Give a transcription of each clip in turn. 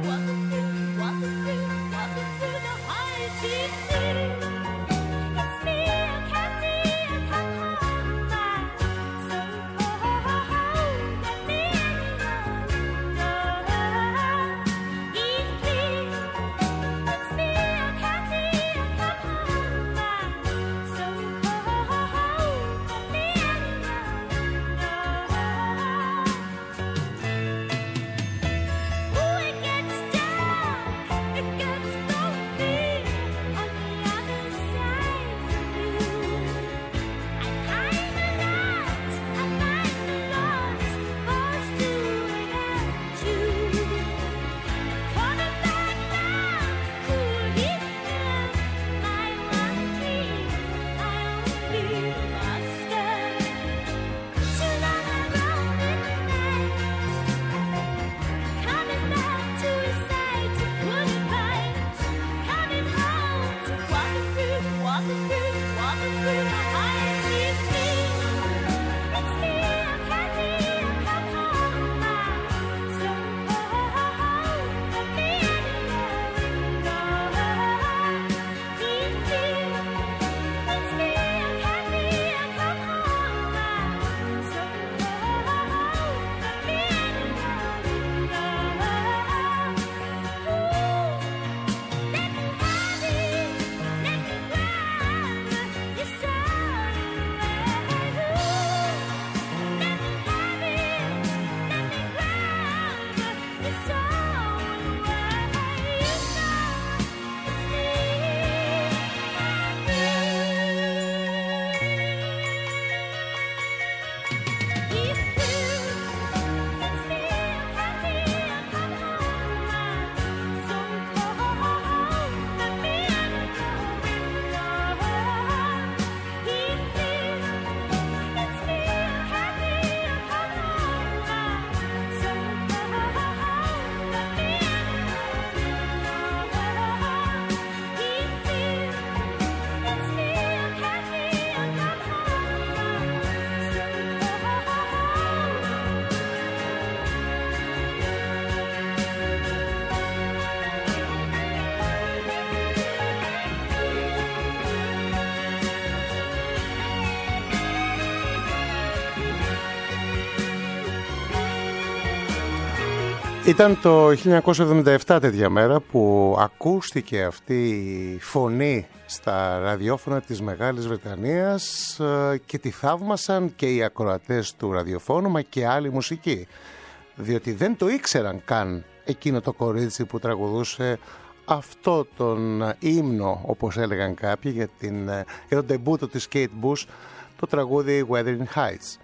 Ήταν το 1977 τέτοια μέρα που ακούστηκε αυτή η φωνή στα ραδιόφωνα της Μεγάλης Βρετανίας και τη θαύμασαν και οι ακροατές του ραδιοφώνου μα και άλλοι μουσικοί, διότι δεν το ήξεραν καν εκείνο το κορίτσι που τραγουδούσε αυτό τον ύμνο, όπως έλεγαν κάποιοι, για τον ντεμπούτο της Kate Bush, το τραγούδι Wuthering Heights.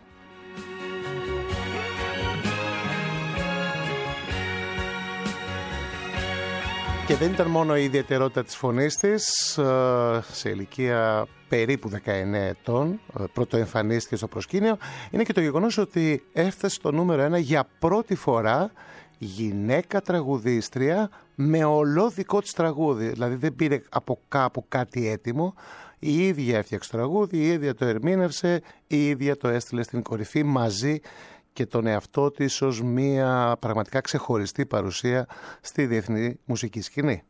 Και δεν ήταν μόνο η ιδιαιτερότητα της φωνής της, σε ηλικία περίπου 19 ετών, πρωτοεμφανίστηκε στο προσκήνιο, είναι και το γεγονός ότι έφτασε στο νούμερο 1 για πρώτη φορά γυναίκα τραγουδίστρια με ολό δικό της τραγούδι. Δηλαδή δεν πήρε από κάπου κάτι έτοιμο, η ίδια έφτιαξε το τραγούδι, η ίδια το ερμήνευσε, η ίδια το έστειλε στην κορυφή μαζί και τον εαυτό της ως μια πραγματικά ξεχωριστή παρουσία στη διεθνή μουσική σκηνή.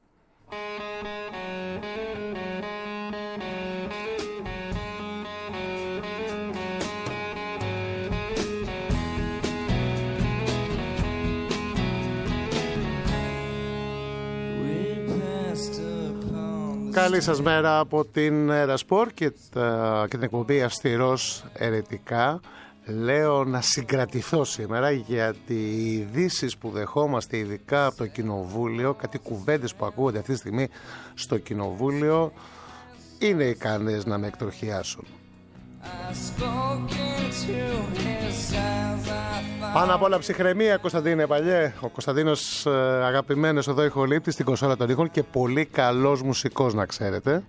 Καλή σας μέρα από την Ερασπορ και την εκπομπή Αυστηρός Ερετικά. Λέω να συγκρατηθώ σήμερα γιατί οι ειδήσεις που δεχόμαστε ειδικά από το Κοινοβούλιο, κάτι κουβέντες που ακούγονται αυτή τη στιγμή στο Κοινοβούλιο, είναι ικανές να με εκτροχιάσουν. Πάνω απ' όλα ψυχραιμία, Κωνσταντίνε Παλιέ. Ο Κωνσταντίνος αγαπημένος εδώ ηχολήπτης στην κονσόλα των ήχων και πολύ καλός μουσικός, να ξέρετε.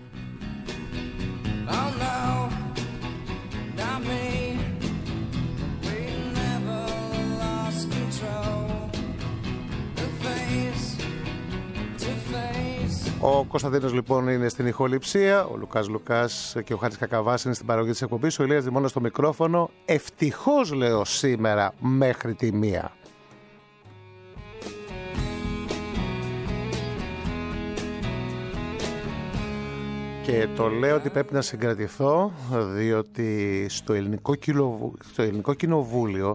Ο Κωνσταντίνος λοιπόν είναι στην ηχοληψία, ο Λουκάς και ο Χάρης Κακαβάς είναι στην παραγωγή της εκπομπής, ο Ηλίας Δημώνας στο μικρόφωνο. Ευτυχώς, λέω, σήμερα μέχρι τη 1. Και το λέω ότι πρέπει να συγκρατηθώ, διότι στο ελληνικό κοινοβούλιο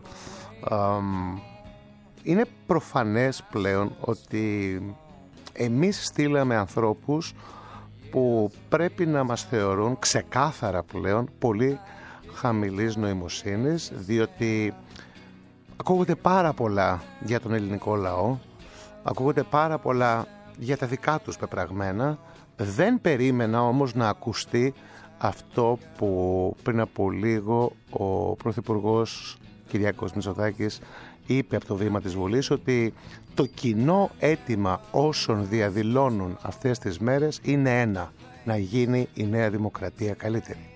είναι προφανές πλέον ότι εμείς στείλαμε ανθρώπους που πρέπει να μας θεωρούν ξεκάθαρα πλέον πολύ χαμηλής νοημοσύνης, διότι ακούγονται πάρα πολλά για τον ελληνικό λαό, ακούγονται πάρα πολλά για τα δικά τους πεπραγμένα. Δεν περίμενα όμως να ακουστεί αυτό που πριν από λίγο ο Πρωθυπουργός Κυριάκος Μητσοτάκης είπε από το βήμα της Βουλής, ότι το κοινό αίτημα όσων διαδηλώνουν αυτές τις μέρες είναι ένα: να γίνει η Νέα Δημοκρατία καλύτερη.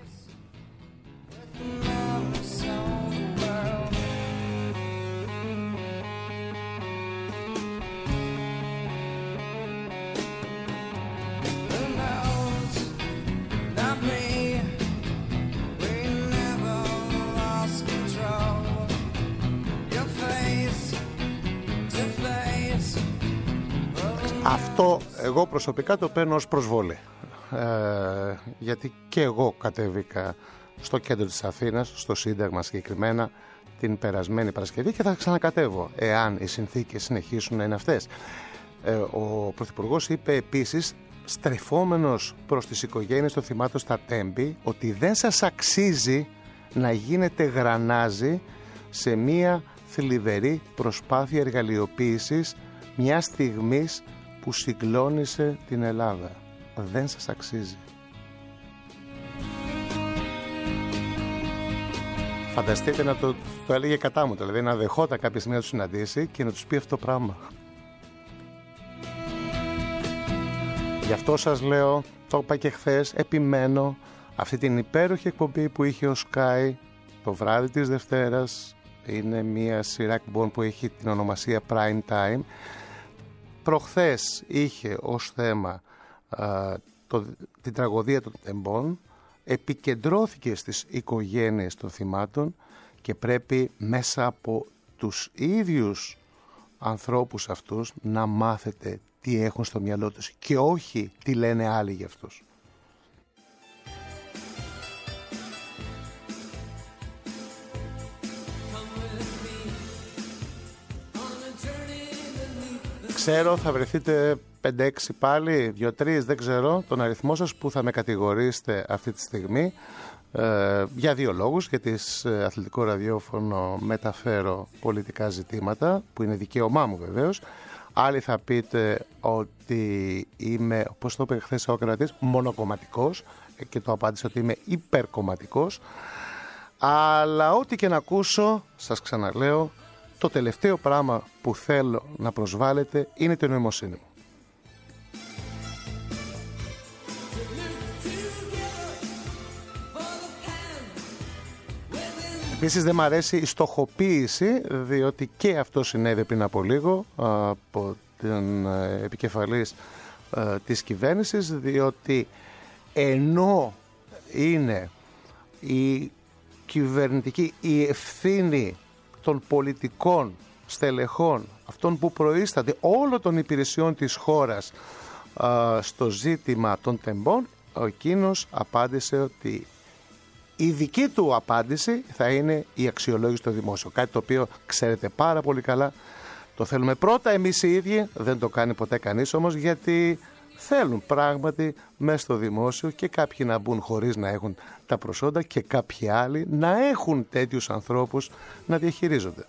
Αυτό εγώ προσωπικά το παίρνω ως προσβολή, γιατί και εγώ κατέβηκα στο κέντρο της Αθήνας, στο Σύνταγμα συγκεκριμένα, την περασμένη Παρασκευή και θα ξανακατέβω εάν οι συνθήκες συνεχίσουν να είναι αυτές. Ο Πρωθυπουργός είπε επίσης, στρεφόμενος προς τις οικογένειες των θυμάτων στα Τέμπη, ότι δεν σας αξίζει να γίνετε γρανάζι σε μία θλιβερή προσπάθεια εργαλειοποίησης μια στιγμής που συγκλώνησε την Ελλάδα. Δεν σας αξίζει. Φανταστείτε να το έλεγε κατά μου, δηλαδή να δεχόταν κάποια στιγμή να τους συναντήσει και να τους πει αυτό το πράγμα. Γι' αυτό σας λέω, το είπα και χθες, επιμένω, αυτή την υπέροχη εκπομπή που είχε ο Sky το βράδυ της Δευτέρας, είναι μια σειρά εκπομπών που έχει την ονομασία Prime Time. Προχθές είχε ως θέμα την τραγωδία των Τεμπών, επικεντρώθηκε στις οικογένειες των θυμάτων και πρέπει μέσα από τους ίδιους ανθρώπους αυτούς να μάθετε τι έχουν στο μυαλό τους και όχι τι λένε άλλοι για αυτούς. Ξέρω θα βρεθείτε 5-6 πάλι, 2-3, δεν ξέρω τον αριθμό σας που θα με κατηγορήσετε αυτή τη στιγμή, για δύο λόγους. Γιατί σε αθλητικό ραδιόφωνο μεταφέρω πολιτικά ζητήματα, που είναι δικαίωμά μου βεβαίως. Άλλοι θα πείτε ότι είμαι, όπως το είπε χθες ο Ακροατής, μονοκομματικός, και το απάντησα ότι είμαι υπερκομματικός. Αλλά ό,τι και να ακούσω, σας ξαναλέω, το τελευταίο πράγμα που θέλω να προσβάλλετε είναι την νοημοσύνη μου. Επίσης δεν μ' αρέσει η στοχοποίηση, διότι και αυτό συνέβη πριν από λίγο από την επικεφαλής της κυβέρνησης, διότι ενώ είναι η κυβερνητική, η ευθύνη των πολιτικών στελεχών, αυτών που προείστανται όλων των υπηρεσιών της χώρας στο ζήτημα των Τεμπών, εκείνος απάντησε ότι η δική του απάντηση θα είναι η αξιολόγηση στο δημόσιο. Κάτι το οποίο ξέρετε πάρα πολύ καλά. Το θέλουμε πρώτα εμείς οι ίδιοι, δεν το κάνει ποτέ κανείς όμως, γιατί θέλουν πράγματι μέσα στο δημόσιο και κάποιοι να μπουν χωρίς να έχουν τα προσόντα και κάποιοι άλλοι να έχουν τέτοιους ανθρώπους να διαχειρίζονται.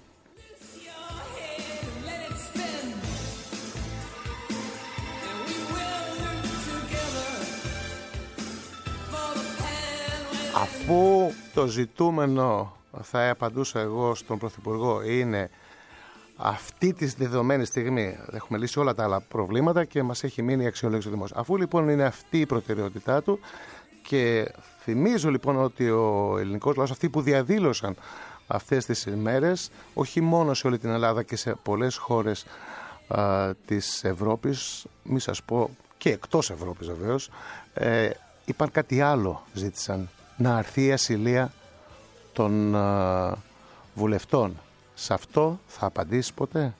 Αφού το ζητούμενο, θα απαντούσα εγώ στον Πρωθυπουργό, είναι αυτή τη δεδομένη στιγμή έχουμε λύσει όλα τα άλλα προβλήματα και μας έχει μείνει η αξιολόγηση του δημόσιου. Αφού λοιπόν είναι αυτή η προτεραιότητά του, και θυμίζω λοιπόν ότι ο ελληνικός λαός, αυτοί που διαδήλωσαν αυτές τις ημέρες, όχι μόνο σε όλη την Ελλάδα και σε πολλές χώρες της Ευρώπης, μη σας πω και εκτός Ευρώπης βεβαίως, είπαν κάτι άλλο, ζήτησαν να αρθεί η ασυλία των βουλευτών. Σε αυτό θα απαντήσει ποτέ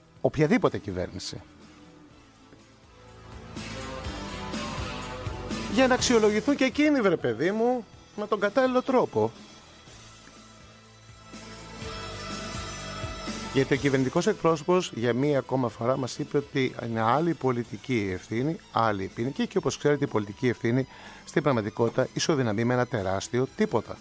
οποιαδήποτε κυβέρνηση. για να αξιολογηθούν και εκείνοι, βρε παιδί μου, με τον κατάλληλο τρόπο. Γιατί ο κυβερνητικός εκπρόσωπος για μία ακόμα φορά μας είπε ότι είναι άλλη πολιτική ευθύνη, άλλη ποινική, και όπως ξέρετε η πολιτική ευθύνη στην πραγματικότητα ισοδυναμεί με ένα τεράστιο τίποτα.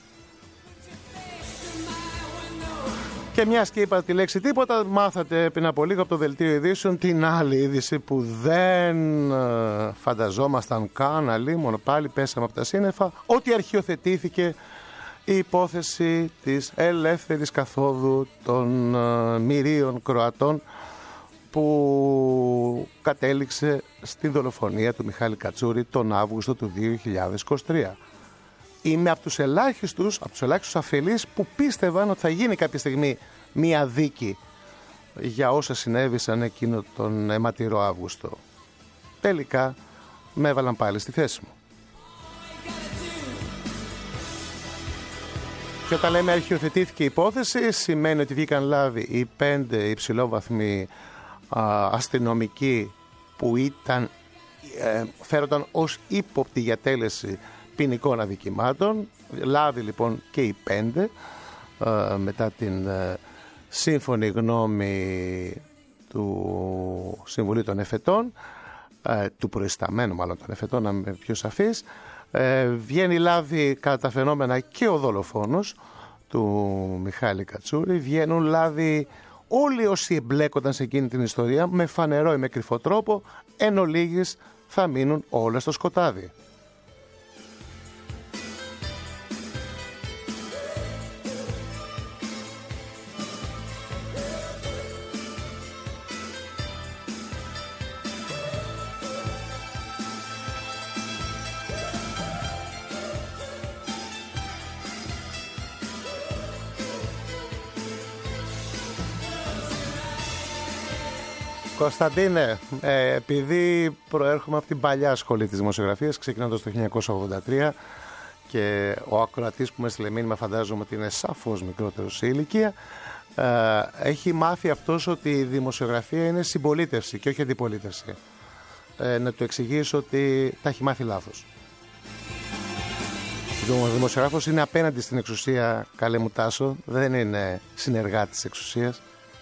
Και μιας και είπα τη λέξη τίποτα, μάθατε πριν από λίγο από το δελτίο ειδήσεων την άλλη είδηση που δεν φανταζόμασταν καν, αλλήμον πάλι πέσαμε από τα σύννεφα, ότι αρχιοθετήθηκε η υπόθεση της ελεύθερης καθόδου των μυρίων Κροατών που κατέληξε στην δολοφονία του Μιχάλη Κατσούρη τον Αύγουστο του 2023. Είμαι από τους ελάχιστους αφελείς που πίστευαν ότι θα γίνει κάποια στιγμή μία δίκη για όσα συνέβησαν εκείνο τον αιματηρό Αύγουστο. Τελικά με έβαλαν πάλι στη θέση μου. Και όταν λέμε αρχιοθετήθηκε η υπόθεση, σημαίνει ότι βγήκαν λάβη οι 5 υψηλόβαθμοι αστυνομικοί που φέρονταν ως ύποπτοι για τέλεση ποινικών αδικημάτων. Λάβει λοιπόν και οι 5 μετά την σύμφωνη γνώμη του Συμβουλίου των Εφετών, του προϊσταμένου μάλλον των Εφετών, να είμαι πιο σαφής. Βγαίνει λάδι κατά τα φαινόμενα και ο δολοφόνος του Μιχάλη Κατσούρη. Βγαίνουν λάδι όλοι όσοι εμπλέκονταν σε εκείνη την ιστορία με φανερό ή με κρυφό τρόπο, εν ολίγης θα μείνουν όλα στο σκοτάδι. Κωνσταντίνε, επειδή προέρχομαι από την παλιά σχολή της δημοσιογραφίας, ξεκινώντας το 1983, και ο ακροατής που με έστειλε μήνυμα φαντάζομαι ότι είναι σαφώς μικρότερος σε ηλικία, έχει μάθει αυτός ότι η δημοσιογραφία είναι συμπολίτευση και όχι αντιπολίτευση. Να του εξηγήσω ότι τα έχει μάθει λάθος. Ο δημοσιογράφος είναι απέναντι στην εξουσία, καλέ μου Τάσο, δεν είναι συνεργάτης της εξουσίας.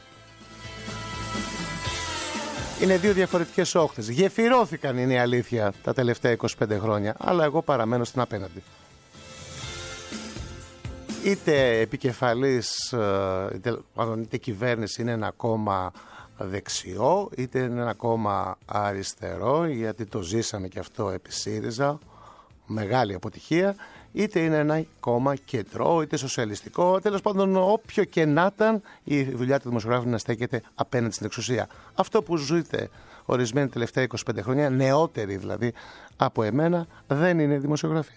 Είναι δύο διαφορετικές όχθες. Γεφυρώθηκαν, είναι η αλήθεια, τα τελευταία 25 χρόνια, αλλά εγώ παραμένω στην απέναντι. Είτε επικεφαλής, είτε κυβέρνηση είναι ένα κόμμα δεξιό, είτε είναι ένα κόμμα αριστερό, γιατί το ζήσαμε και αυτό επί ΣΥΡΙΖΑ, μεγάλη αποτυχία, είτε είναι ένα κόμμα κεντρό, είτε σοσιαλιστικό, τέλος πάντων όποιο και να ήταν, η δουλειά του δημοσιογράφου είναι να στέκεται απέναντι στην εξουσία. Αυτό που ζείτε ορισμένοι τελευταία 25 χρόνια, νεότεροι δηλαδή από εμένα, δεν είναι δημοσιογραφία.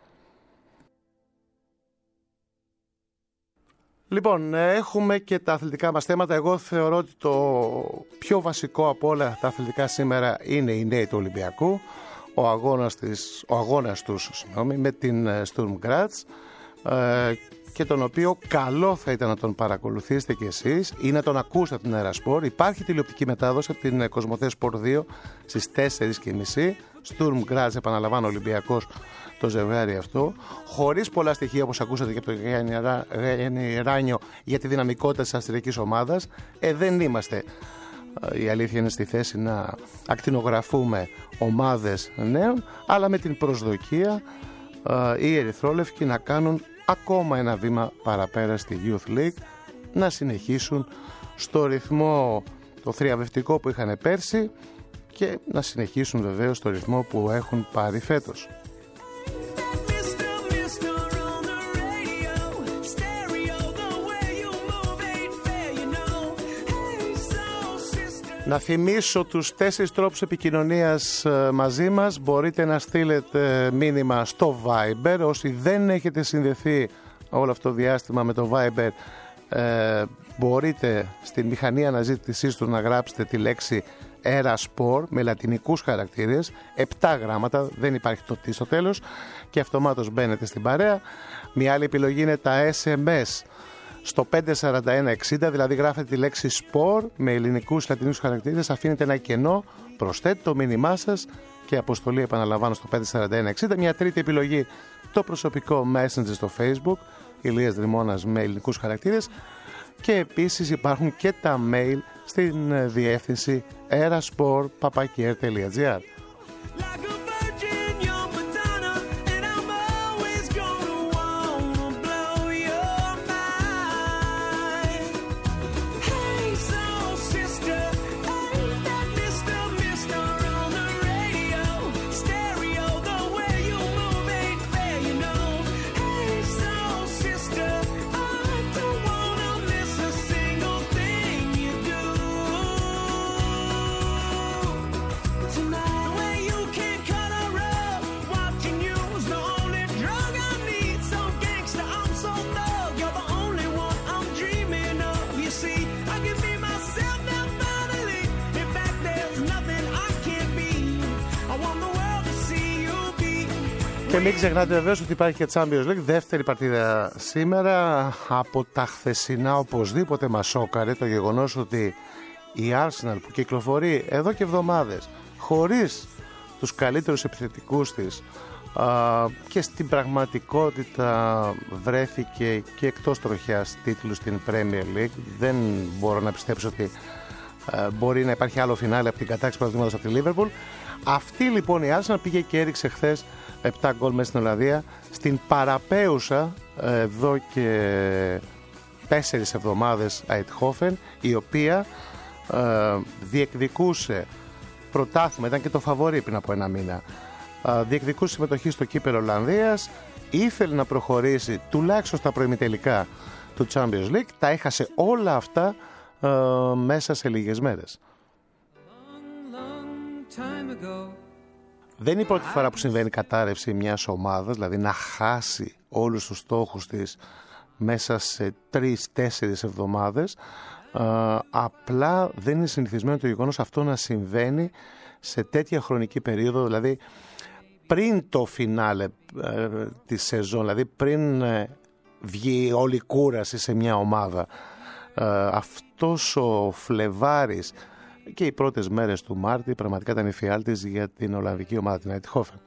Λοιπόν, έχουμε και τα αθλητικά μας θέματα. Εγώ θεωρώ ότι το πιο βασικό από όλα τα αθλητικά σήμερα είναι οι νέοι του Ολυμπιακού. Ο αγώνας τους με την Sturm Graz, και τον οποίο καλό θα ήταν να τον παρακολουθήσετε κι εσείς ή να τον ακούσετε από την Αερασπορ. Υπάρχει τηλεοπτική μετάδοση από την Κοσμοτέ Sport 2 στις 4:30. Sturm Graz, επαναλαμβάνω, Ολυμπιακός, το ζευγάρι αυτό, χωρίς πολλά στοιχεία όπως ακούσατε και από τον Γιάννη Ράνιο για τη δυναμικότητα της αυστριακής ομάδας. Δεν είμαστε, η αλήθεια είναι, στη θέση να ακτινογραφούμε ομάδες νέων, αλλά με την προσδοκία οι ερυθρόλευκοι να κάνουν ακόμα ένα βήμα παραπέρα στη Youth League, να συνεχίσουν στο ρυθμό το θριαμβευτικό που είχαν πέρσι και να συνεχίσουν βεβαίως στο ρυθμό που έχουν πάρει φέτος. Να θυμίσω τους 4 τρόπους επικοινωνίας μαζί μας. Μπορείτε να στείλετε μήνυμα στο Viber. Όσοι δεν έχετε συνδεθεί όλο αυτό το διάστημα με το Viber, μπορείτε στην μηχανή αναζήτησής του να γράψετε τη λέξη Eraspor με λατινικούς χαρακτήρες, 7 γράμματα, δεν υπάρχει το τι στο τέλος, και αυτομάτως μπαίνετε στην παρέα. Μια άλλη επιλογή είναι τα SMS στο 54160, δηλαδή γράφετε τη λέξη sport με ελληνικούς λατινικούς χαρακτήρες, αφήνετε ένα κενό, προσθέτετε το μήνυμά σας και αποστολή, επαναλαμβάνω, στο 54160. Μια τρίτη επιλογή, το προσωπικό Messenger στο Facebook, Ηλίας Δρυμώνας με ελληνικούς χαρακτήρες. Και επίσης υπάρχουν και τα mail στην διεύθυνση erasport@air.gr. Και μην ξεχνάτε βεβαίως ότι υπάρχει και Champions League, δεύτερη παρτίδα σήμερα. Από τα χθεσινά οπωσδήποτε μας σόκαρε το γεγονός ότι η Arsenal, που κυκλοφορεί εδώ και εβδομάδες χωρίς τους καλύτερους επιθετικούς της και στην πραγματικότητα βρέθηκε και εκτός τροχιάς τίτλου στην Premier League. Δεν μπορώ να πιστέψω ότι μπορεί να υπάρχει άλλο φινάλε από την κατάκτηση πρωταθλήματος από τη Liverpool. Αυτή λοιπόν η Arsenal πήγε και έριξε χθες 7 γκολ μέσα στην Ολλανδία, στην παραπέουσα εδώ και 4 εβδομάδες Eindhoven, η οποία διεκδικούσε πρωτάθλημα, ήταν και το φαβορί πριν από ένα μήνα, διεκδικούσε συμμετοχή στο κύπελλο Ολλανδίας, ήθελε να προχωρήσει τουλάχιστον στα προημιτελικά του Champions League, τα έχασε όλα αυτά μέσα σε λίγες μέρες. Δεν είναι η πρώτη φορά που συμβαίνει κατάρρευση μιας ομάδας, δηλαδή να χάσει όλους τους στόχους της μέσα σε 3-4 εβδομάδες. Απλά δεν είναι συνηθισμένο το γεγονός αυτό να συμβαίνει σε τέτοια χρονική περίοδο, δηλαδή πριν το φινάλε της σεζόν, δηλαδή πριν βγει όλη η κούραση σε μια ομάδα. Αυτός ο Φλεβάρης και οι πρώτες μέρες του Μάρτη πραγματικά ήταν εφιάλτης για την Ολλανδική ομάδα, την Eindhoven.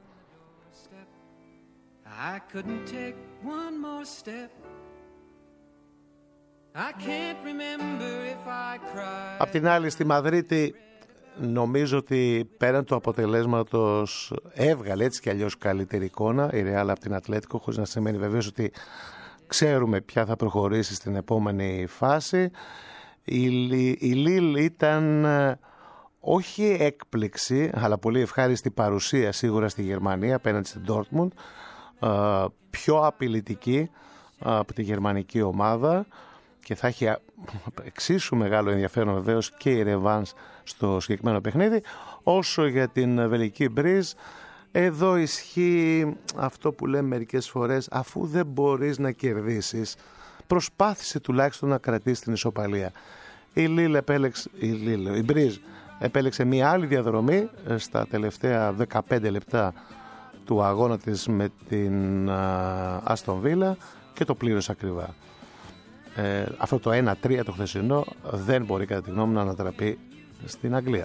Απ' την άλλη, στη Μαδρίτη νομίζω ότι πέραν του αποτελέσματος έβγαλε έτσι κι αλλιώς καλύτερη εικόνα η Real από την Ατλέτικο, χωρίς να σημαίνει βεβαίως ότι ξέρουμε ποια θα προχωρήσει στην επόμενη φάση. Η Λίλ ήταν όχι έκπληξη, αλλά πολύ ευχάριστη παρουσία σίγουρα στη Γερμανία απέναντι στην Dortmund, πιο απειλητική από τη γερμανική ομάδα, και θα έχει εξίσου μεγάλο ενδιαφέρον βεβαίως και η ρεβάνς στο συγκεκριμένο παιχνίδι. Όσο για την βελγική Μπριζ, εδώ ισχύει αυτό που λέμε μερικές φορές, αφού δεν μπορείς να κερδίσεις, προσπάθησε τουλάχιστον να κρατήσει την ισοπαλία. Η Μπριζ επέλεξε μια άλλη διαδρομή στα τελευταία 15 λεπτά του αγώνα της με την Άστον Βίλα και το πλήρωσε ακριβά. Αυτό το 1-3 το χθεσινό δεν μπορεί κατά τη γνώμη να ανατραπεί στην Αγγλία.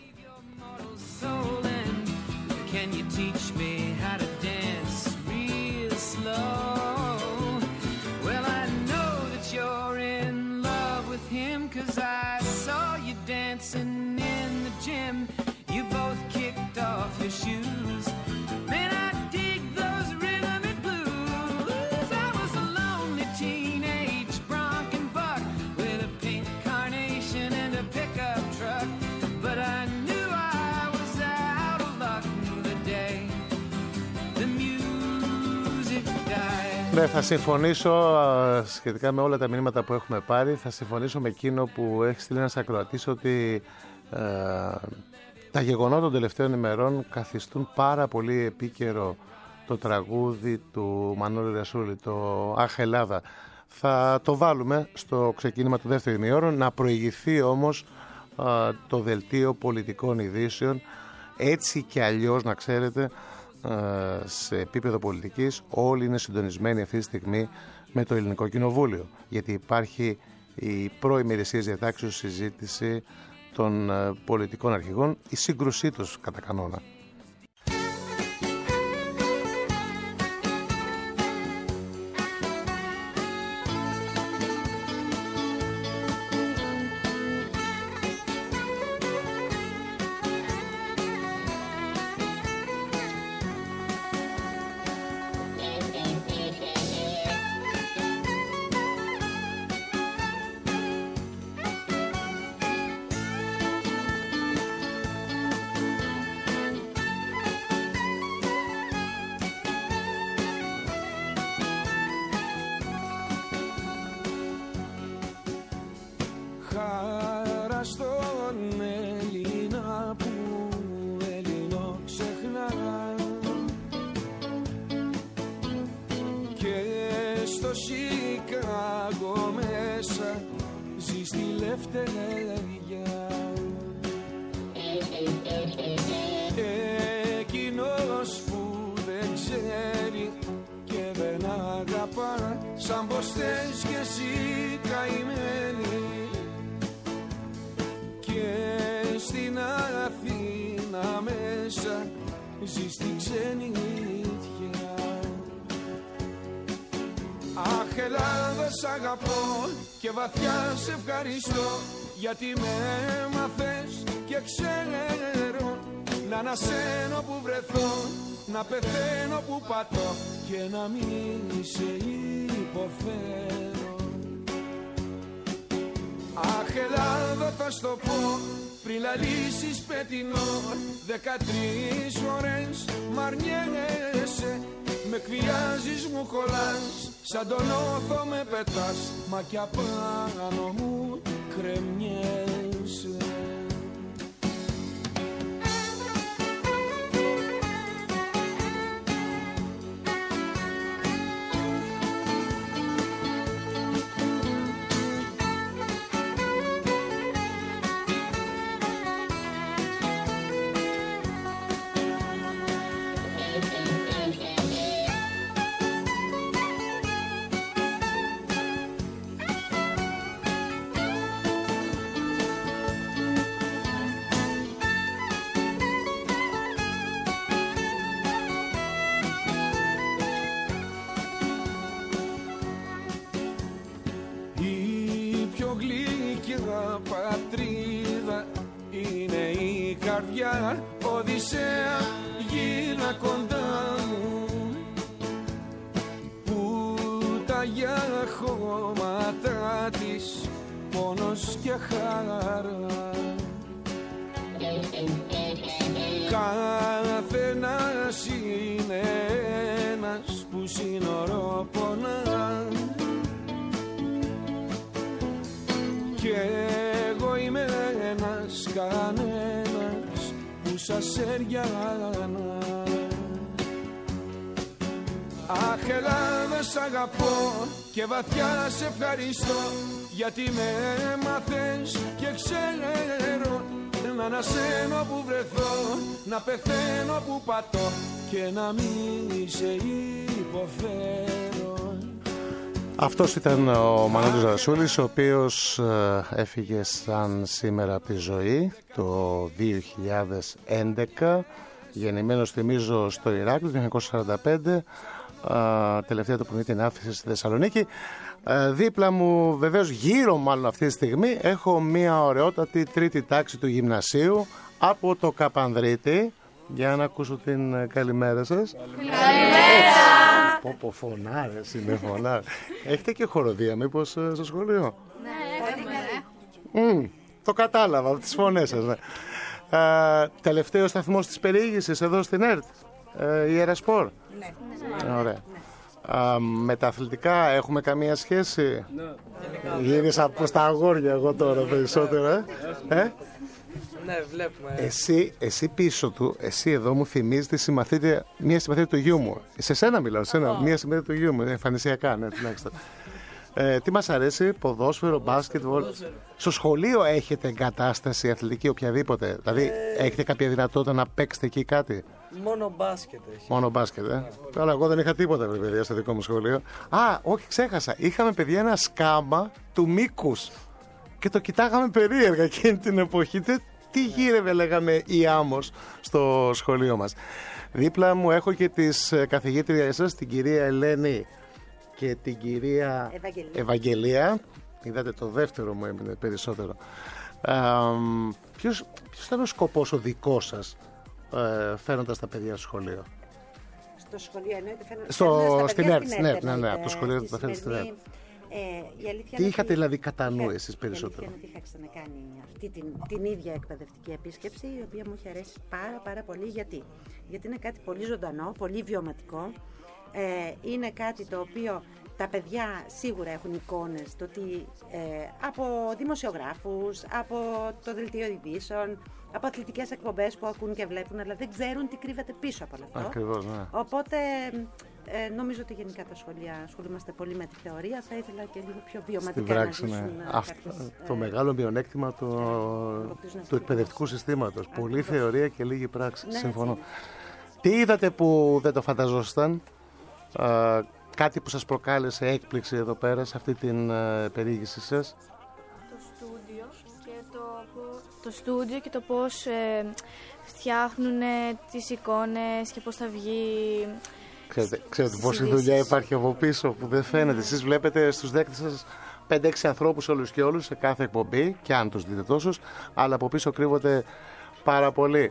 Ναι, θα συμφωνήσω σχετικά με όλα τα μηνύματα που έχουμε πάρει. Θα συμφωνήσω με εκείνο που έχει στείλει ένας ακροατής, ότι τα γεγονότα των τελευταίων ημερών καθιστούν πάρα πολύ επίκαιρο το τραγούδι του Μανώλη Ρασούλη, το Αχ Ελλάδα. Θα το βάλουμε στο ξεκίνημα του δεύτερου ημιώρου, να προηγηθεί όμως το δελτίο πολιτικών ειδήσεων. Έτσι και αλλιώς, να ξέρετε, σε επίπεδο πολιτικής όλοι είναι συντονισμένοι αυτή τη στιγμή με το Ελληνικό Κοινοβούλιο, γιατί υπάρχει η προημερησίας διατάξεως συζήτηση των πολιτικών αρχηγών, η σύγκρουσή τους κατά κανόνα. ευτελέγια. Εκείνος που δεν ξέρει και δεν αγαπά, σαν πως θες κι εσύ καημένη. Και στην Αθήνα μέσα ζει στην ξενιτιά. Αχ, Ελλάδα, σ' αγαπώ και βαθιά σε ευχαριστώ, γιατί με έμαθες και ξέρω να ανασένω που βρεθώ, να πεθαίνω που πατώ και να μην σε υποφέρω. Αχ, Ελλάδα, θα στο πω πριν λαλήσεις πετεινό, 13 φορές μ' αρνιέσαι, με εκβιάζεις, μου κολλάς, σαν τον όθο με πετάς, μα κι απάνω μου κρεμιέσαι. Πατρίδα είναι η καρδιά, Οδυσσέα γύρνα κοντά μου, που τα για χώματά της πόνος και χαρά. Καθένας είναι ένας που σύνορο πονά, και εγώ είμαι ένας κανένας που σας έριανα. Αχ, Ελλάδα, σ' αγαπώ και βαθιά σε ευχαριστώ, γιατί με έμαθες και ξέρω να ανασένω που βρεθώ, να πεθαίνω που πατώ και να μην σε υποφέρω. Αυτός ήταν ο Μανώλης Ρασούλης, ο οποίος έφυγε σαν σήμερα από τη ζωή το 2011, γεννημένος, θυμίζω, στο Ηράκλειο το 1945, τελευταία του πρωινή την άφησε στη Θεσσαλονίκη. Δίπλα μου, βεβαίως γύρω μάλλον αυτή τη στιγμή, έχω μια ωραιότατη τρίτη τάξη του γυμνασίου από το Καπανδρίτη. Για να ακούσω την καλημέρα σας. Καλημέρα! Πω φωνάρες, είναι φωνάρες. Έχετε και χοροδία μήπως στο σχολείο? Ναι, το κατάλαβα από τις φωνές σας. Ναι. Τελευταίο σταθμός της περιήγησης εδώ στην ΕΡΤ, η Ερασπορ. Ναι. Ωραία. Με τα αθλητικά έχουμε καμία σχέση? Γύρισα από στα αγόρια εγώ τώρα περισσότερο. Ναι, βλέπουμε. Εσύ πίσω του, εσύ εδώ μου θυμίζει μια συμμαθήτρια του γιού μου. Σε σένα μιλάω, μια συμμαθήτρια του γιού μου, εμφανισιακά, ναι, τουλάχιστον. Τι μας αρέσει, ποδόσφαιρο, μπάσκετβολ? Στο σχολείο έχετε εγκατάσταση αθλητική οποιαδήποτε? Δηλαδή έχετε κάποια δυνατότητα να παίξετε εκεί κάτι? Μόνο μπάσκετ έχει. Μόνο μπάσκετ, Τώρα εγώ δεν είχα τίποτα, παιδιά, στο δικό μου σχολείο. Όχι, ξέχασα. Είχαμε, παιδιά, ένα σκάμα του μήκους και το κοιτάγαμε περίεργα εκείνη την εποχή. Τι γύρευε, λέγαμε, η άμμος στο σχολείο μας. Δίπλα μου έχω και τις καθηγήτριες σας, την κυρία Ελένη και την κυρία Ευαγγελία. Είδατε, το δεύτερο μου έμεινε περισσότερο. Ποιος ήταν ο σκοπός ο δικός σας φέροντας τα παιδιά στο σχολείο? Στο σχολείο εννοείται στην ΕΡΤ, ναι, από το σχολείο τα φέρετε στην ΕΡΤ. Τι είχατε δηλαδή κατά νου εσείς περισσότερο? Η αλήθεια είναι ότι είχα ξανακάνει αυτή την ίδια εκπαιδευτική επίσκεψη, η οποία μου είχε αρέσει πάρα πολύ. Γιατί είναι κάτι πολύ ζωντανό, πολύ βιωματικό. Είναι κάτι το οποίο τα παιδιά σίγουρα έχουν εικόνες από δημοσιογράφους, από το δελτίο ειδήσεων, από αθλητικές εκπομπές που ακούν και βλέπουν, αλλά δεν ξέρουν τι κρύβεται πίσω από αυτό. Ακριβώς, ναι. Οπότε Νομίζω ότι γενικά τα σχολεία ασχολούμαστε πολύ με τη θεωρία. Θα ήθελα και λίγο πιο Στην βιωματικά πράξη, να ζήσουν το μεγάλο μειονέκτημα του εκπαιδευτικού συστήματος. Πολλή θεωρία και λίγη πράξη. Ναι, Συμφωνώ. Τι είδατε που δεν το φανταζόσασταν, κάτι που σας προκάλεσε έκπληξη εδώ πέρα σε αυτή την περιήγησή σας? Το στούντιο και το πώς φτιάχνουν τις εικόνες και πώς θα βγει. Ξέρετε πόση δουλειά υπάρχει από πίσω που δεν φαίνεται. Εσείς βλέπετε στους δέκτες σας 5-6 ανθρώπους όλους και όλους σε κάθε εκπομπή, και αν τους δείτε τόσους, αλλά από πίσω κρύβονται πάρα πολύ.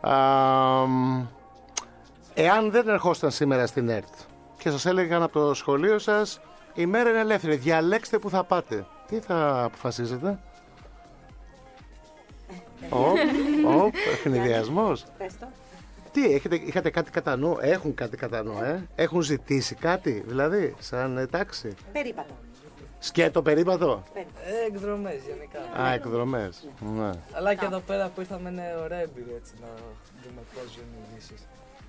Εάν δεν ερχόσταν σήμερα στην ΕΡΤ και σας έλεγαν από το σχολείο σας η μέρα είναι ελεύθερη, διαλέξτε που θα πάτε, τι θα αποφασίζετε? Ευνηδιασμός. Τι, είχατε κάτι κατά νου, έχουν κάτι κατά νου, έχουν ζητήσει κάτι, δηλαδή, σαν τάξη? Περίπατο. Σκέτο περίπατο. Εκδρομές γενικά. Α, εκδρομές. Ναι. Αλλά και εδώ πέρα που ήρθαμε είναι ωραία εμπειρία, έτσι, να δούμε πώς ζουν οι ειδήσεις.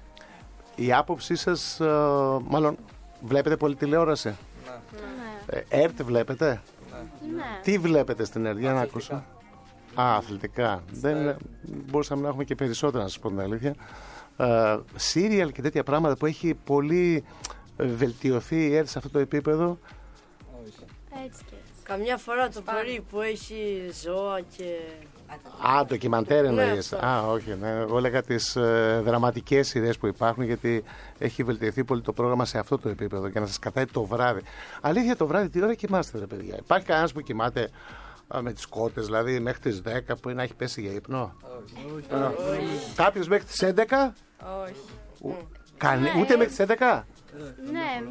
Η άποψή σας, μάλλον, βλέπετε πολλή τηλεόραση? Ναι. ΕΡΤ βλέπετε? Ναι. Τι βλέπετε στην ΕΡΤ, για να ακούσω? Α, αθλητικά. Δεν μπορούσαμε να έχουμε και περισσότερα, να σας πω την αλήθεια. Σύριαλ και τέτοια πράγματα που έχει πολύ βελτιωθεί η ΕΡΤ σε αυτό το επίπεδο. Έτσι και έτσι. Καμιά φορά το πρωί που έχει ζώα και... Α, ντοκιμαντέρ εννοείς? αυτό. Α, όχι, ναι. Εγώ έλεγα τις δραματικές σειρές που υπάρχουν, γιατί έχει βελτιωθεί πολύ το πρόγραμμα σε αυτό το επίπεδο και να σας κατάει το βράδυ. Αλήθεια, το βράδυ τι ώρα κοιμάστε, ρε παιδιά? Υπάρχει κανένας που κοιμάται με τις κότες, δηλαδή μέχρι τις 10 που να έχει πέσει για ύπνο? Κάποιος μέχρι τις 11? Όχι. Ούτε μέχρι τις 11? Ναι,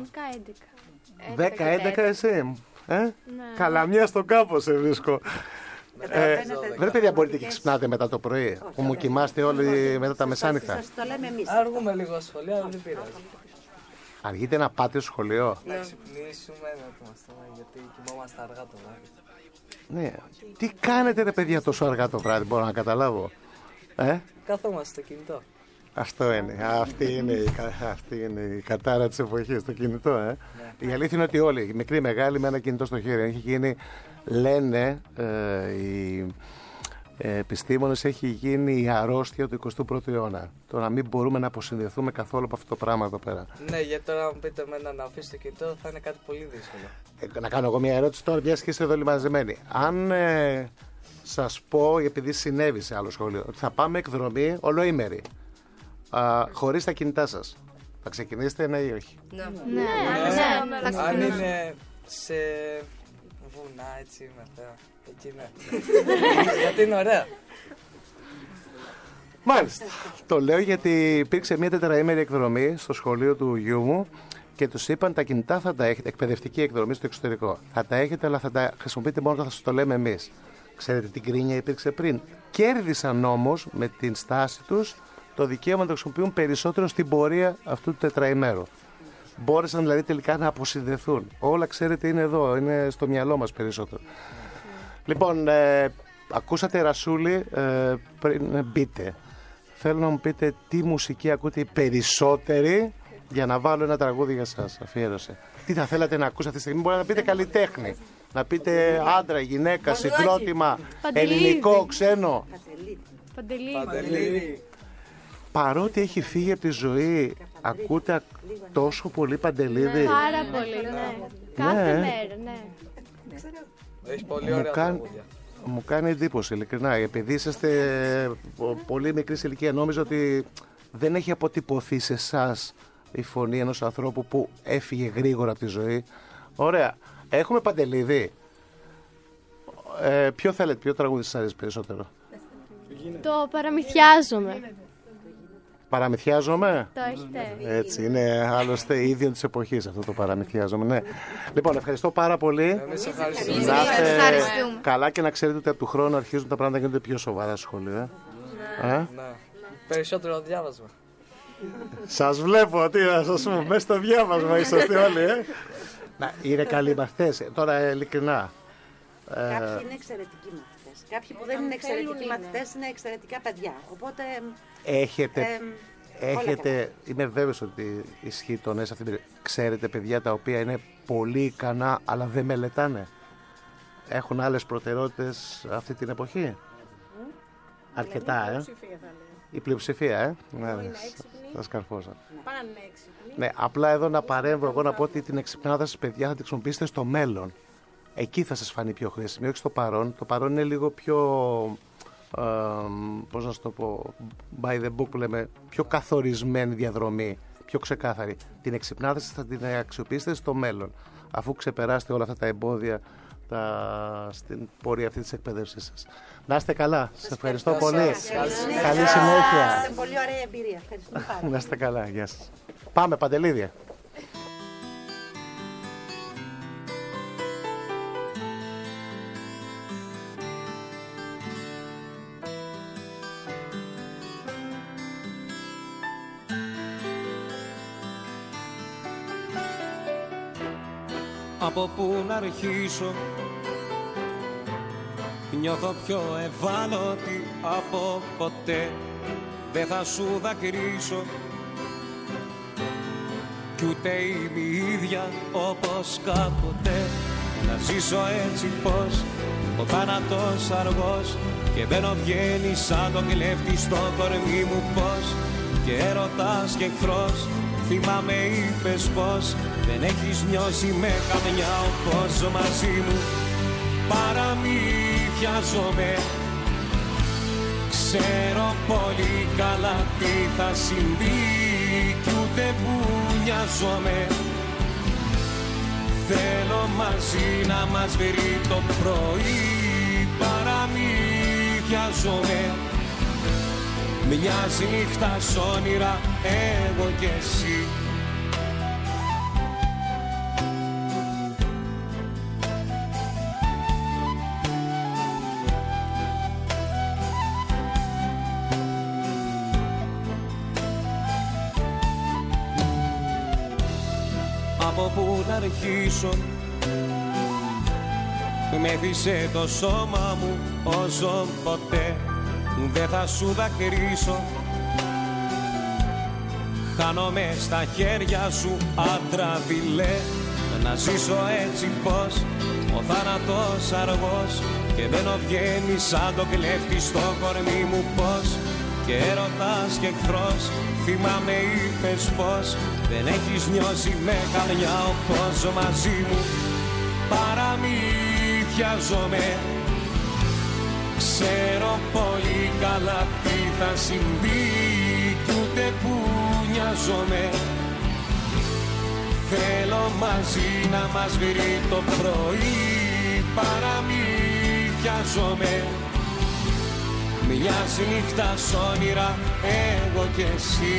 μικά 11. 10-11 εσύ? Καλά, μία στον κάπο σε βρίσκω. Βρε παιδιά, μπορείτε και ξυπνάτε μετά το πρωί, που μου κοιμάστε όλοι μετά τα μεσάνυχτα? Σας το λέμε εμείς. Αργούμε λίγο σχολείο, αλλά δεν πειράζει. Αργείτε να πάτε στο σχολείο? Να ξυπνήσουμε, να ετοιμαστούμε, γιατί κοιμόμαστε αργά το βράδυ. Ναι. Τι κάνετε, ρε παιδιά, τόσο αργά το βράδυ, μπορώ να καταλάβω? Καθόμαστε στο κινητό. Αυτό είναι. Αυτή είναι η κατάρα της εποχής, το κινητό. Ναι. Η αλήθεια είναι ότι όλοι, μικροί μεγάλοι, με ένα κινητό στο χέρι. Έχει γίνει, λένε οι επιστήμονες, έχει γίνει η αρρώστια του 21ου αιώνα. Το να μην μπορούμε να αποσυνδεθούμε καθόλου από αυτό το πράγμα εδώ πέρα. Ναι, γιατί τώρα αν πείτε εμένα να αφήσω το κινητό θα είναι κάτι πολύ δύσκολο. Να κάνω εγώ μια ερώτηση τώρα, μια και είστε εδώ όλοι μαζεμένοι. Αν σας πω, επειδή συνέβη σε άλλο σχολείο, ότι θα πάμε εκδρομή ολοήμερη, χωρίς τα κινητά σας, θα ξεκινήσετε, ναι ή όχι? Ναι. Αν είναι σε βουνά, έτσι, με θέα, εκεί ναι. Γιατί είναι ωραία. Μάλιστα. Το λέω γιατί υπήρξε μια τετραήμερη εκδρομή στο σχολείο του γιού μου και τους είπαν τα κινητά θα τα έχετε, εκπαιδευτική εκδρομή στο εξωτερικό. Θα τα έχετε, αλλά θα τα χρησιμοποιείτε μόνο όταν θα σας το λέμε εμείς. Ξέρετε τι γκρίνια υπήρξε πριν? Κέρδισαν όμως με την στάση τους το δικαίωμα να το χρησιμοποιούν περισσότερο στην πορεία αυτού του τετραημέρου. Μπόρεσαν δηλαδή τελικά να αποσυνδεθούν. Όλα, ξέρετε, είναι εδώ, είναι στο μυαλό μας περισσότερο. Λοιπόν, ακούσατε Ρασούλη, πριν μπείτε. Θέλω να μου πείτε τι μουσική ακούτε οι περισσότεροι για να βάλω ένα τραγούδι για σας, αφιέρωση. Τι θα θέλατε να ακούσετε αυτή τη στιγμή? Μπορεί να πείτε καλλιτέχνη, να πείτε άντρα, γυναίκα, συγκρότημα, ελληνικό, ξένο. Παντελή. Παρότι έχει φύγει από τη ζωή, ακούτε τόσο πολύ Παντελίδη? Πάρα πολύ, ναι. Κάθε μέρα, ναι. Έχει πολύ ωραία τραγούδια. Μου κάνει εντύπωση, ειλικρινά. Επειδή είσαστε πολύ μικρή σε ηλικία, νόμιζα ότι δεν έχει αποτυπωθεί σε εσάς η φωνή ενός ανθρώπου που έφυγε γρήγορα από τη ζωή. Ωραία. Έχουμε Παντελίδη. Ποιο θέλετε, ποιο τραγούδι σας αρέσει περισσότερο? Το παραμυθιάζομαι. Παραμυθιάζομαι. Το έχετε. Έτσι, είναι άλλωστε ίδιο της εποχής αυτό το παραμυθιάζομαι, ναι. Λοιπόν, ευχαριστώ πάρα πολύ. Εμείς ευχαριστούμε. Να είστε Ευχαριστούμε. καλά και να ξέρετε ότι από του χρόνου αρχίζουν τα πράγματα να γίνονται πιο σοβαρά στο σχολείο. Ναι. Περισσότερο διάβασμα. Σας βλέπω, τι να σας πω, μέσα στο διάβασμα είσαστε όλοι, Να, είναι καλοί μαθητές. Τώρα, ειλικρινά. Κάποιοι είναι εξαιρετικοί μαθητές. Κάποιοι που δεν είναι εξαιρετικοί μαθητές είναι εξαιρετικά παιδιά. Οπότε Είμαι βέβαιος ότι ισχύει το ναι σε αυτήν την περίπτωση. Ξέρετε παιδιά τα οποία είναι πολύ ικανά αλλά δεν μελετάνε. Έχουν άλλες προτεραιότητες αυτή την εποχή. Αρκετά, η πλειοψηφία, ναι, θα σκαρφώσω. Ναι, απλά εδώ να παρέμβω εγώ να πω ότι την εξυπνάδα σας παιδιά θα την χρησιμοποιήσετε στο μέλλον. Εκεί θα σας φανεί πιο χρήσιμη, όχι στο παρόν. Το παρόν είναι λίγο πιο, πώς να σου το πω, by the book που λέμε, πιο καθορισμένη διαδρομή, πιο ξεκάθαρη. Την εξυπνάδα σας θα την αξιοποιήσετε στο μέλλον, αφού ξεπεράσετε όλα αυτά τα εμπόδια στην πορεία αυτή της εκπαίδευσής σας. Να είστε καλά. Σας ευχαριστώ πολύ. Καλή συνέχεια. Ήταν πολύ ωραία εμπειρία. Ευχαριστούμε πάρα. Να είστε καλά. Γεια σας. Πάμε Παντελίδια. Από πού να αρχίσω, νιώθω πιο ευάλωτη από ποτέ. Δεν θα σου δακρύσω κι ούτε είμαι η ίδια όπως κάποτε. Να ζήσω έτσι πως ο θάνατος αργός και μπαίνω βγαίνει σαν το κλέφτη στο κορμί μου πως. Και έρωτας και εχθρός θυμάμαι είπες πως δεν έχεις νιώσει με καμιά όπως ζω μαζί μου. Παραμύθιαζομαι, ξέρω πολύ καλά τι θα συμβεί κι ούτε που νοιάζομαι. Θέλω μαζί να μας βρει το πρωί. Παραμύθιαζομαι, μοιάζει νύχτα σ' όνειρα εγώ κι εσύ. Από πού να αρχίσω, με έδισε το σώμα μου όσο ποτέ. Δεν θα σου δακρύσω, χάνομαι στα χέρια σου ατραβιλέ. Να ζήσω έτσι πως ο θάνατος αργός και μπαίνω βγαίνει σαν το κλέφτη στο κορμί μου πως. Και έρωτας και εχθρός θυμάμαι είπες πως δεν έχεις νιώσει με καμιά όπως ζω μαζί μου. Παραμύθιαζομαι, ξέρω πολύ καλά τι θα συμβεί κι ούτε που νοιάζομαι. Θέλω μαζί να μας βρει το πρωί. Παραμύθιαζομαι, μοιάζει νύχτα σ' όνειρα εγώ κι εσύ.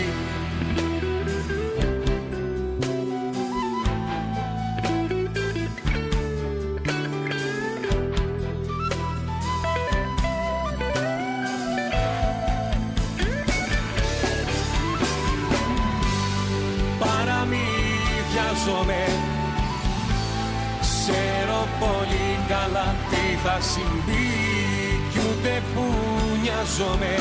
Παραμύθιαζομαι, ξέρω πολύ καλά τι θα συμβεί κι ούτε που νοιάζομαι.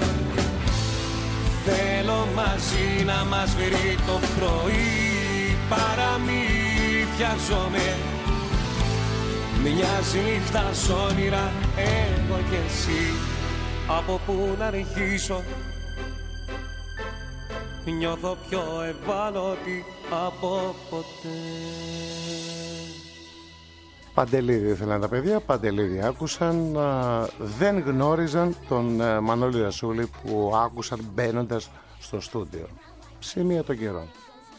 Θέλω μαζί να μας βρει το πρωί. Παραμύθιαζομαι, μοιάζει νύχτα σ' όνειρα εγώ κι εσύ. Από πού να αρχίσω, νιώθω πιο ευάλωτη από ποτέ. Παντελίδη ήθελαν τα παιδιά, Παντελίδη άκουσαν, δεν γνώριζαν τον Μανώλη Ρασούλη που άκουσαν μπαίνοντας στο στούντιο. Σημεία των καιρών.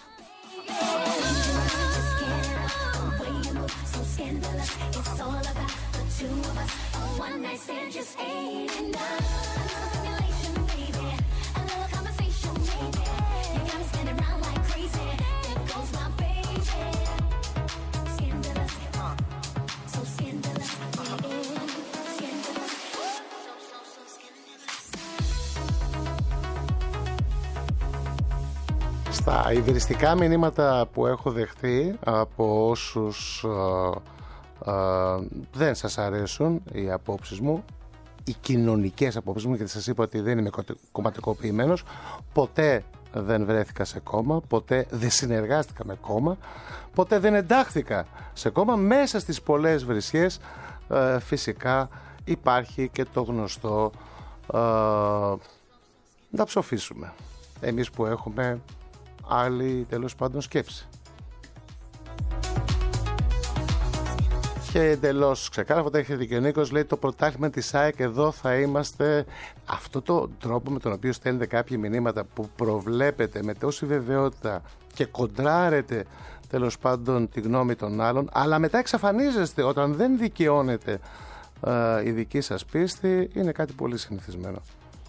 Στα υβριστικά μηνύματα που έχω δεχτεί από όσους δεν σας αρέσουν οι απόψεις μου, οι κοινωνικές απόψεις μου, γιατί σας είπα ότι δεν είμαι κομματικοποιημένος, ποτέ δεν βρέθηκα σε κόμμα, ποτέ δεν συνεργάστηκα με κόμμα, ποτέ δεν εντάχθηκα σε κόμμα. Μέσα στις πολλές βρισιές φυσικά υπάρχει και το γνωστό να ψοφήσουμε εμείς που έχουμε άλλη τέλος πάντων σκέψη. Και εντελώς ξεκάθαρα, όταν έρχεται και ο Νίκος, λέει το πρωτάθλημα της ΑΕΚ εδώ θα είμαστε. Αυτό το τρόπο με τον οποίο στέλνετε κάποια μηνύματα που προβλέπετε με τόση βεβαιότητα και κοντράρετε τέλος πάντων τη γνώμη των άλλων, αλλά μετά εξαφανίζεστε όταν δεν δικαιώνεται η δική σας πίστη, είναι κάτι πολύ συνηθισμένο.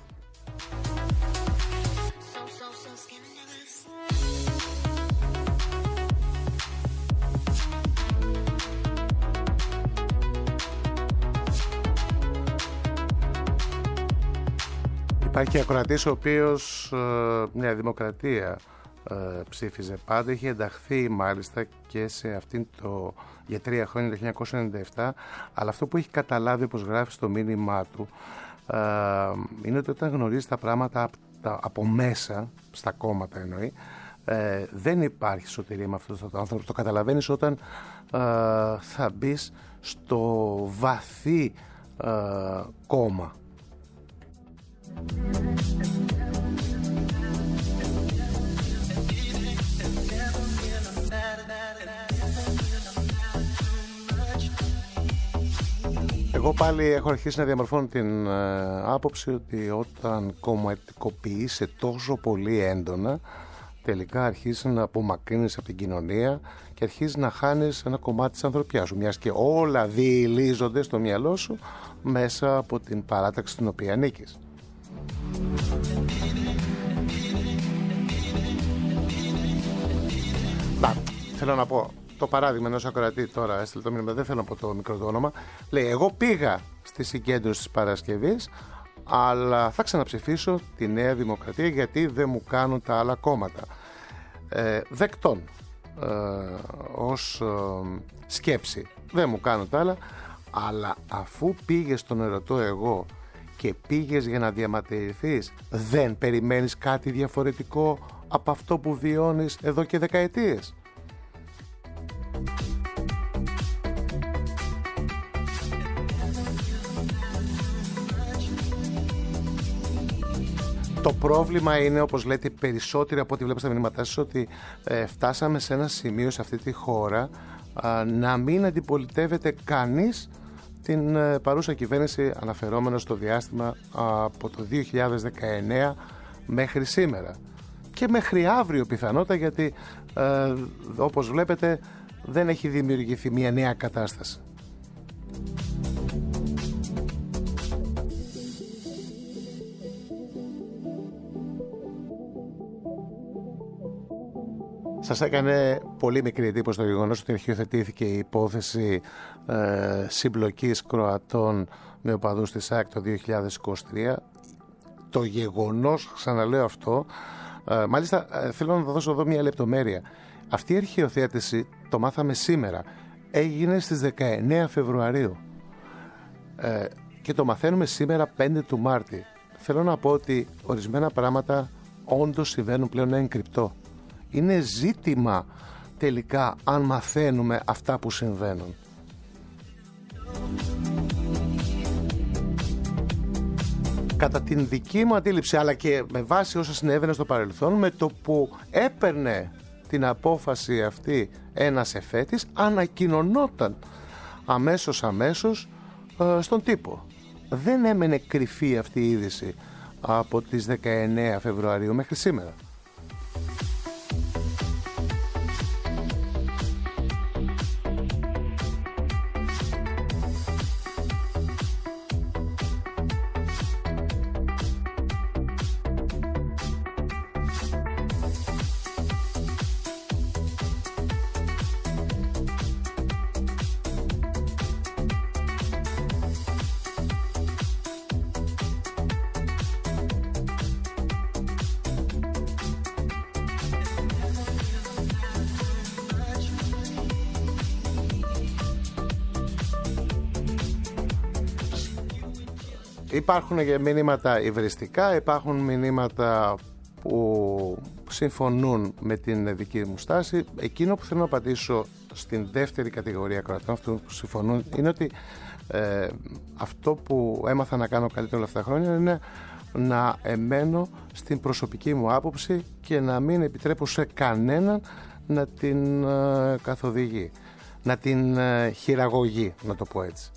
Υπάρχει και ακροατής ο οποίος Νέα Δημοκρατία ψήφιζε πάντα, είχε ενταχθεί μάλιστα και σε αυτήν για 3 χρόνια, το 1997, αλλά αυτό που έχει καταλάβει, όπως γράφει στο μήνυμά του, είναι ότι όταν γνωρίζει τα πράγματα από μέσα, στα κόμματα εννοεί, δεν υπάρχει σωτηρία με αυτόν τον άνθρωπο. Το καταλαβαίνεις όταν θα μπεις στο βαθύ κόμμα. Εγώ πάλι έχω αρχίσει να διαμορφώνω την άποψη ότι όταν κομματικοποιείσαι τόσο πολύ έντονα, τελικά αρχίζεις να απομακρύνεις από την κοινωνία και αρχίζεις να χάνεις ένα κομμάτι της ανθρωπιάς σου, μιας και όλα διηλίζονται στο μυαλό σου μέσα από την παράταξη στην οποία ανήκεις. Θέλω να πω το παράδειγμα ενός ακροατή τώρα, έστειλε το μήνυμα, δεν θέλω να πω το μικρό το όνομα. Λέει, εγώ πήγα στη συγκέντρωση της Παρασκευής, αλλά θα ξαναψηφίσω τη Νέα Δημοκρατία γιατί δεν μου κάνουν τα άλλα κόμματα. Δεκτών ως σκέψη, δεν μου κάνουν τα άλλα, αλλά αφού πήγες στον ερωτώ εγώ και πήγες για να διαμαρτυρηθείς, δεν περιμένεις κάτι διαφορετικό από αυτό που βιώνεις εδώ και δεκαετίες? Το πρόβλημα είναι, όπως λέτε περισσότεροι από ό,τι βλέπω στα μηνύματά σας, ότι φτάσαμε σε ένα σημείο σε αυτή τη χώρα να μην αντιπολιτεύεται κανείς την παρούσα κυβέρνηση, αναφερόμενο στο διάστημα από το 2019 μέχρι σήμερα και μέχρι αύριο πιθανότατα, γιατί όπως βλέπετε δεν έχει δημιουργηθεί μια νέα κατάσταση. Σας έκανε πολύ μικρή εντύπωση το γεγονός ότι αρχιοθετήθηκε η υπόθεση συμπλοκής Κροατών με οπαδούς της ΑΕΚ το 2023. Το γεγονός, ξαναλέω αυτό, μάλιστα θέλω να δώσω εδώ μια λεπτομέρεια. Αυτή η αρχιοθέτηση, το μάθαμε σήμερα, έγινε στις 19 Φεβρουαρίου και το μαθαίνουμε σήμερα 5 του Μάρτη. Θέλω να πω ότι ορισμένα πράγματα όντως συμβαίνουν πλέον, είναι κρυπτό. Είναι ζήτημα τελικά αν μαθαίνουμε αυτά που συμβαίνουν. Κατά την δική μου αντίληψη, αλλά και με βάση όσα συνέβαινε στο παρελθόν, με το που έπαιρνε την απόφαση αυτή ένας εφέτης, ανακοινωνόταν αμέσως στον τύπο. Δεν έμενε κρυφή αυτή η είδηση από τις 19 Φεβρουαρίου μέχρι σήμερα. υπάρχουν μηνύματα υβριστικά, υπάρχουν μηνύματα που συμφωνούν με την δική μου στάση. Εκείνο που θέλω να απαντήσω στην δεύτερη κατηγορία κρατών, αυτού που συμφωνούν, είναι ότι αυτό που έμαθα να κάνω καλύτερα όλα αυτά τα χρόνια είναι να εμένω στην προσωπική μου άποψη και να μην επιτρέπω σε κανέναν να την καθοδηγεί, να την χειραγωγεί, να το πω έτσι.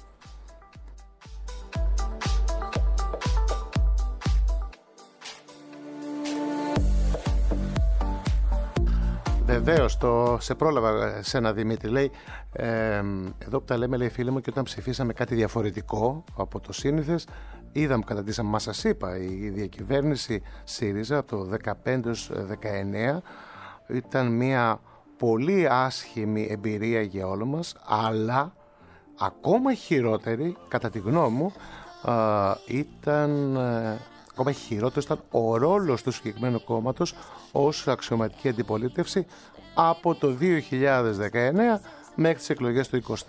Βεβαίως, σε πρόλαβα σε ένα Δημήτρη, λέει, εδώ που τα λέμε, λέει, φίλε μου, και όταν ψηφίσαμε κάτι διαφορετικό από το σύνηθες, είδαμε, καταντήσαμε, μα σας είπα, η διακυβέρνηση ΣΥΡΙΖΑ από το 2015-2019 ήταν μια πολύ άσχημη εμπειρία για όλους μας, αλλά ακόμα χειρότερη, κατά τη γνώμη μου, ακόμα χειρότερος ήταν ο ρόλος του συγκεκριμένου κόμματος ως αξιωματική αντιπολίτευση από το 2019 μέχρι τις εκλογές του 2023.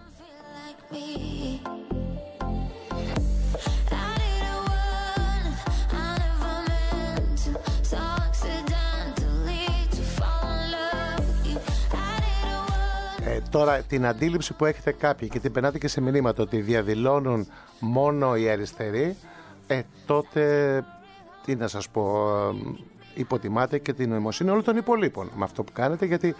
Τώρα την αντίληψη που έχετε κάποιοι και την περνάτε και σε μηνύματα ότι διαδηλώνουν μόνο οι αριστεροί, τότε τι να σας πω, υποτιμάτε και την νοημοσύνη όλων των υπολείπων με αυτό που κάνετε, γιατί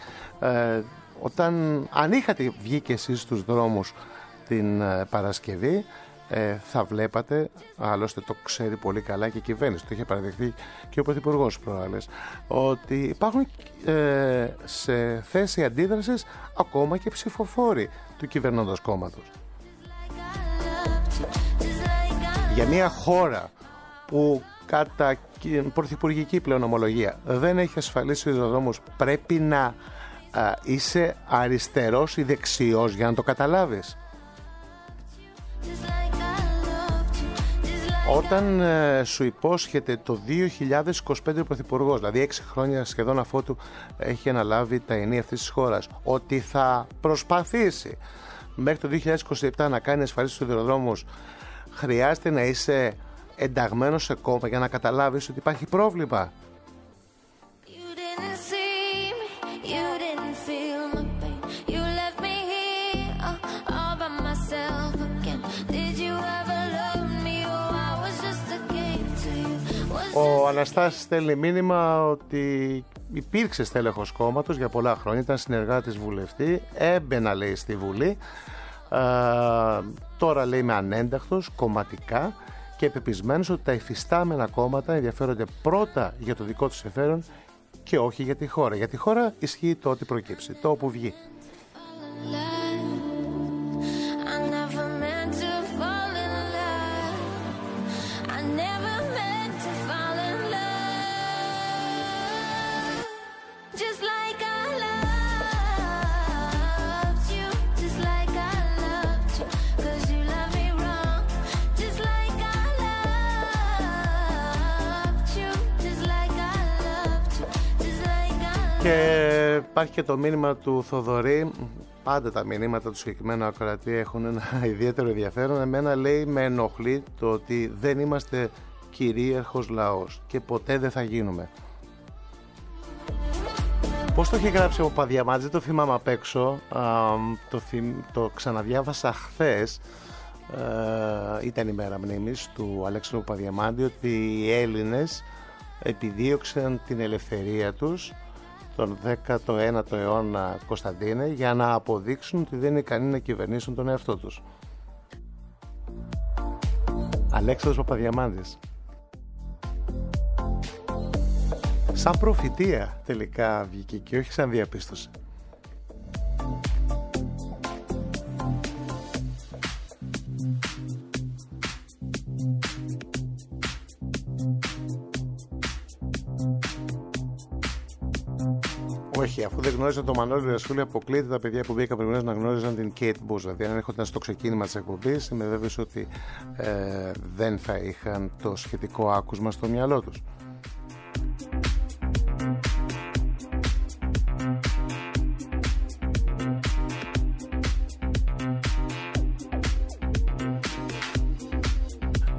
αν είχατε βγει και εσείς στους δρόμους την Παρασκευή, θα βλέπατε, άλλωστε το ξέρει πολύ καλά και η κυβέρνηση, το είχε παραδεχθεί και ο Πρωθυπουργός προάλλες, ότι υπάρχουν σε θέση αντίδρασης ακόμα και ψηφοφόροι του κυβερνώντος κόμματος. Για μια χώρα που κατά πρωθυπουργική πλέον ομολογία δεν έχει ασφαλίσει τους δρόμους, πρέπει να είσαι αριστερός ή δεξιός για να το καταλάβεις. Όταν σου υπόσχεται το 2025 ο Πρωθυπουργός, δηλαδή 6 χρόνια σχεδόν αφότου έχει αναλάβει τα ενία αυτής της χώρας, ότι θα προσπαθήσει μέχρι το 2027 να κάνει ασφαλίσεις στους σιδηροδρόμους, χρειάζεται να είσαι ενταγμένος σε κόμμα για να καταλάβεις ότι υπάρχει πρόβλημα. Ο Αναστάσης στέλνει μήνυμα ότι υπήρξε στέλεχος κόμματος για πολλά χρόνια, ήταν συνεργάτης βουλευτή, έμπαινα, λέει, στη Βουλή, τώρα, λέει, είμαι ανένταχτος κομματικά και πεπισμένος ότι τα υφιστάμενα κόμματα ενδιαφέρονται πρώτα για το δικό τους συμφέρον και όχι για τη χώρα. Για τη χώρα ισχύει το ότι προκύψει, το όπου βγει. Και υπάρχει και το μήνυμα του Θοδωρή. Πάντα τα μηνύματα του συγκεκριμένου ακροατή έχουν ένα ιδιαίτερο ενδιαφέρον. Εμένα, λέει, με ενοχλεί το ότι δεν είμαστε κυρίαρχος λαός και ποτέ δεν θα γίνουμε. Πώς το είχε γράψει ο Παπαδιαμάντης, δεν το θυμάμαι απ' έξω, το ξαναδιάβασα χθες, ήταν η μέρα μνήμης του Αλέξανδρου Παπαδιαμάντη, ότι οι Έλληνες επιδίωξαν την ελευθερία τους τον 19ο αιώνα, Κωνσταντίνε, για να αποδείξουν ότι δεν είναι ικανοί να κυβερνήσουν τον εαυτό τους. Αλέξανδρος Παπαδιαμάντης. Σαν προφητεία τελικά βγήκε και όχι σαν διαπίστωση. Όχι, αφού δεν γνώριζαν τον Μανώλη Ρασούλη, αποκλείεται τα παιδιά που μπήκαν προηγουμένως να γνώριζαν την Kate Bush. Δηλαδή, αν έρχονταν στο ξεκίνημα της εκπομπής, είμαι βέβαιος ότι δεν θα είχαν το σχετικό άκουσμα στο μυαλό τους.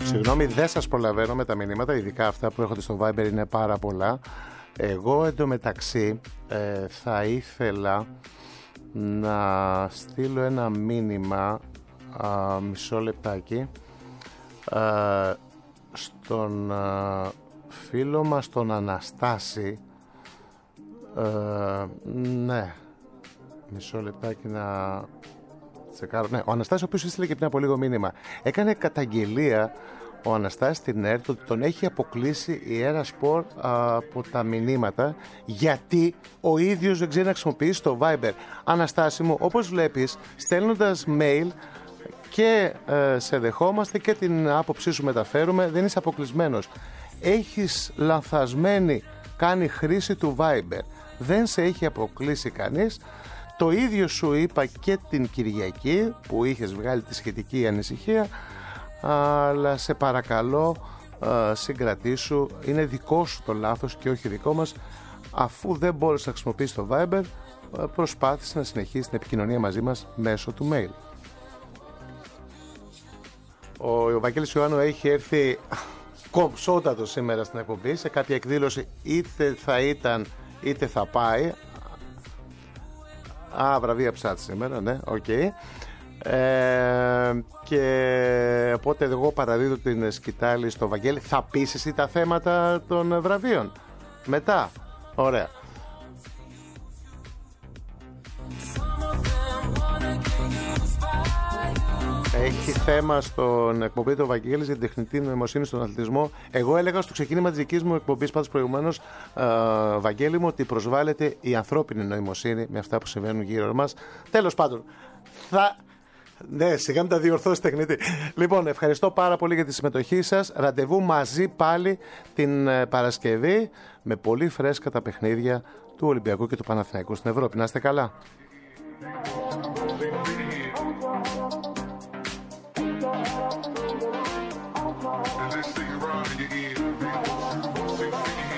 Συγγνώμη, δεν σας προλαβαίνω με τα μηνύματα, ειδικά αυτά που έρχονται στο Viber είναι πάρα πολλά. Εγώ εντωμεταξύ θα ήθελα να στείλω ένα μήνυμα, μισό λεπτάκι, στον φίλο μας τον Αναστάση. Ναι, μισό λεπτάκι να τσεκάρω. Ναι, ο Αναστάσης, ο οποίος έστειλε και πριν από λίγο μήνυμα, έκανε καταγγελία ο Αναστάσης στην ΕΡΤ ότι τον έχει αποκλείσει η ΕΡΑ Σπορ από τα μηνύματα, γιατί ο ίδιος δεν ξέρει να χρησιμοποιήσει το Viber. Αναστάση μου, όπως βλέπεις, στέλνοντας mail και σε δεχόμαστε και την άποψή σου μεταφέρουμε, δεν είσαι αποκλεισμένος. Έχεις λανθασμένη κάνει χρήση του Viber, δεν σε έχει αποκλείσει κανείς. Το ίδιο σου είπα και την Κυριακή που είχες βγάλει τη σχετική ανησυχία, αλλά σε παρακαλώ συγκρατήσου, είναι δικό σου το λάθος και όχι δικό μας. Αφού δεν μπόρεσες να χρησιμοποιήσεις το Viber, προσπάθησε να συνεχίσεις την επικοινωνία μαζί μας μέσω του mail. Ο Βαγγέλης Ιωάννου έχει έρθει κομψότατο σήμερα στην εκπομπή, σε κάποια εκδήλωση, είτε θα ήταν είτε θα πάει. Βραβεία ψάτη σήμερα, ναι, οκ. Και οπότε εγώ παραδίδω την σκητάλη στο Βαγγέλη. Θα πεις εσύ τα θέματα των βραβείων μετά? Ωραία. Έχει θέμα στον εκπομπή του Βαγγέλης για την τεχνητή νοημοσύνη στον αθλητισμό. Εγώ έλεγα στο ξεκίνημα της δικής μου εκπομπής, πάντως προηγουμένως, Βαγγέλη μου, ότι προσβάλλεται η ανθρώπινη νοημοσύνη με αυτά που συμβαίνουν γύρω μας. Τέλος πάντων, ναι, σιγά μην τα διορθώσει τεχνητή. Λοιπόν, ευχαριστώ πάρα πολύ για τη συμμετοχή σας. Ραντεβού μαζί πάλι την Παρασκευή με πολύ φρέσκα τα παιχνίδια του Ολυμπιακού και του Παναθηναϊκού στην Ευρώπη. Να είστε καλά. This thing around your ear.